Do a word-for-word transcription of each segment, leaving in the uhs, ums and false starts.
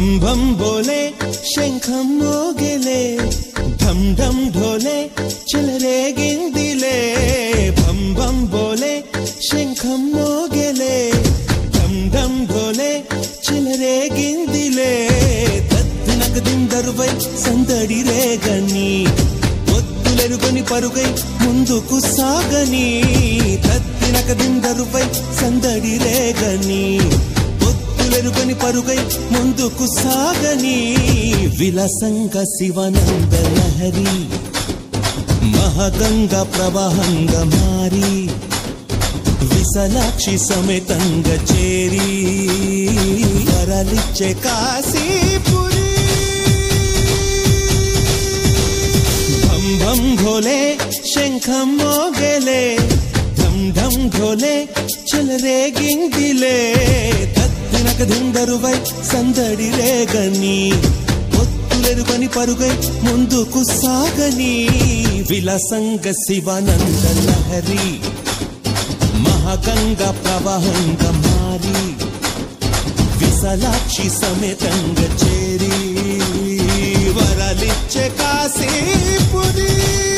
భం భం బోలే శంఖం మోగెలే ఢం ఢం ఢోలే చెలరేగిందిలే భం భం బోలే శంఖం మోగెలే ఢం ఢం ఢోలే చెలరేగిందిలే తత్తినకదిందరువై సందడి రేగని ఒత్తులెరుగని పరుగై ముందుకు సాగని తత్తినకదిందరువై సందడి రేగని ఒత్తులెరుగని పరుగై ముందుకు సాగని విలసంగ శివనంద లహరి మహగంగ ప్రవాహంగా మారి విశాలాక్షి సమేతంగా చేరి వరలిచ్చే కాశీపురి భం భం భోలే శంఖం మోగెలే ఢం ఢం ఢోలే చెలరేగిందిలే తత్తినకదిందరువై సందడి రేగని ఒత్తులెరుగని పరుగై ముందుకు సాగని విలసంగ శివానంద లహరి మహాగంగా ప్రవాహంగా మారి విశాలాక్షి సమేతంగా చేరి వరలిచ్చే కాశీపురి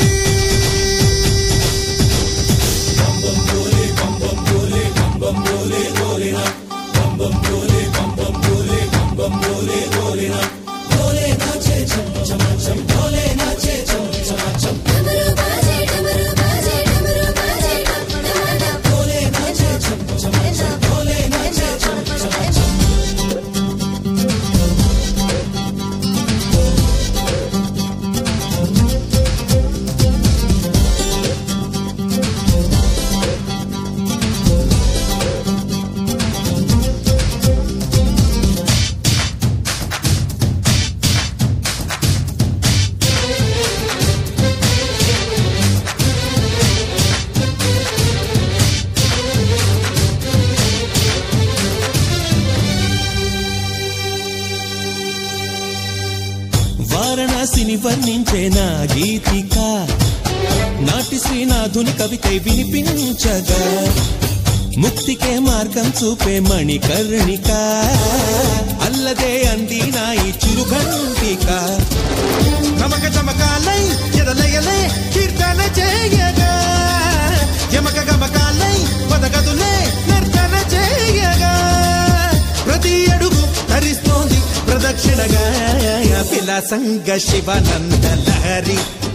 వారణాసిని వర్ణించే నా గీతిక నాటి శ్రీనాథుని కవికై వినిపించగా ముక్తికే మార్గం చూపే మణికర్ణిక అల్లదే అంది నా ఈ చిరుఘంటిక నమక చమకాలై ఎదలయలే కీర్తన చేయగా యమక గమకాలై పదగదులే నర్తన చేయగా ప్రతి అడుగు ధరిస్తోంది ప్రదక్షిణగా విలాసంగ శివానంద లహరి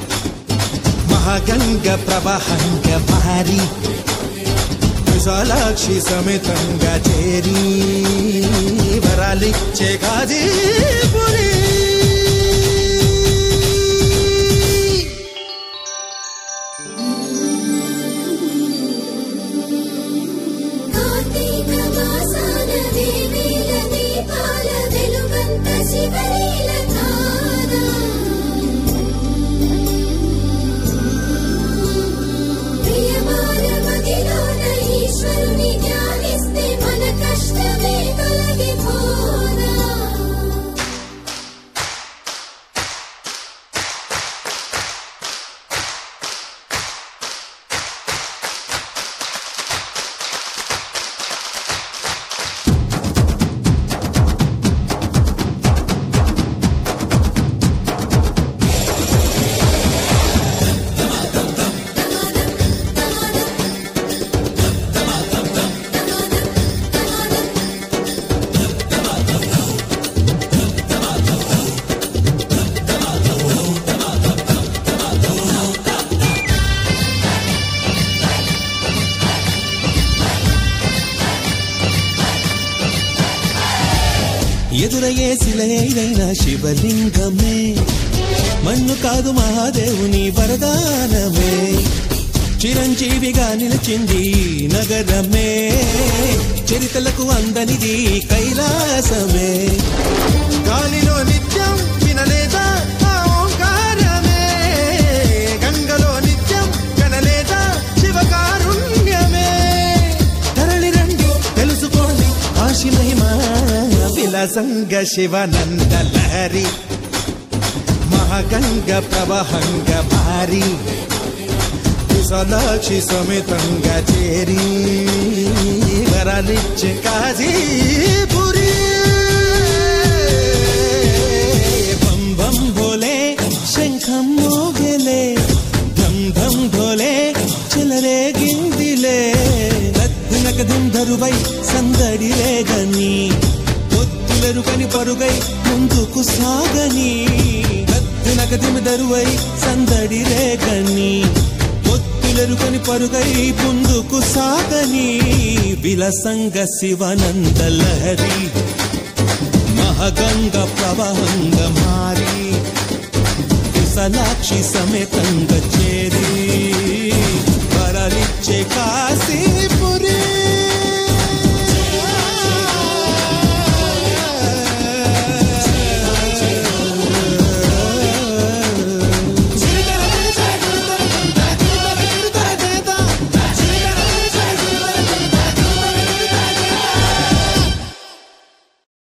మహాగంగ ప్రవాహంగ మారి విశాలాక్షి సమేతంగా చేరి వరాలిచ్చే కాశీపురి ఎదురయ్యే శిలైన శివలింగమే మన్ను కాదు మహాదేవుని వరదానమే చిరంజీవిగా నిలిచింది నగరమే చరితలకు అందనిది కైలాసమే గాలిలో నిత్యం వినలేదా ఆ ఓంకారమే గంగలో నిత్యం కనలేదా శివకారుణ్యమే తరలి రండి తెలుసుకోండి ఆశి మహిమా విలాసంగ శివానంద లహరి మహాగంగ ప్రవాహంగ మారి విశాలాక్షి సమేతంగా చేరి వరాలిచ్చే కాశీపురి కొలువై సందడి రేగని ఒత్తులెరుకని పరుగై ముందుకు సాగని నగదిమి దరువై సందడి రేగని ఒత్తులెరుకని పరుగై ముందుకు సాగని విలసంగ శివనంద లహరి మహగంగ ప్రవహంగ మారి విశాలాక్షి సమేతంగ చేరి